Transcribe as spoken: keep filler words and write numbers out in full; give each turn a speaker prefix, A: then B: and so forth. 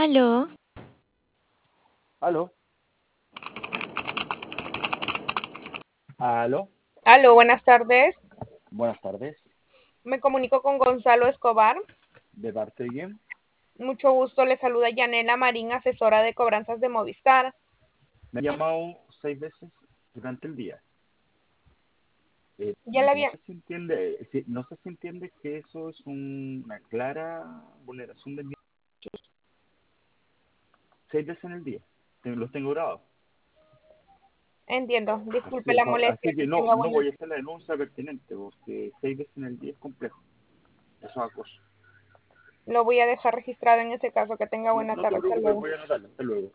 A: Aló,
B: Aló, aló,
C: Aló, buenas tardes.
B: buenas tardes.
C: Me comunico con Gonzalo Escobar.
B: ¿De parte de quién?
C: Mucho gusto, le saluda Yanela Marín, asesora de cobranzas de Movistar.
B: Me ha llamado seis veces durante el día. Eh,
C: Ya la
B: no
C: había,
B: sé si entiende, si- no sé si entiende que eso es un- una clara vulneración de mis derechos. Seis veces en el día. Te- los tengo grabados.
C: entiendo, disculpe
B: Así,
C: la
B: co-
C: molestia,
B: así
C: que
B: que no,
C: tenga
B: no
C: buena.
B: voy a hacer la denuncia pertinente, porque seis veces en el día es complejo. Eso es acoso.
C: Lo voy a dejar registrado en ese caso, que tenga
B: No,
C: buena
B: no te
C: tarde, hasta
B: preocupes,
C: luego.
B: voy a anotarlo. Hasta luego.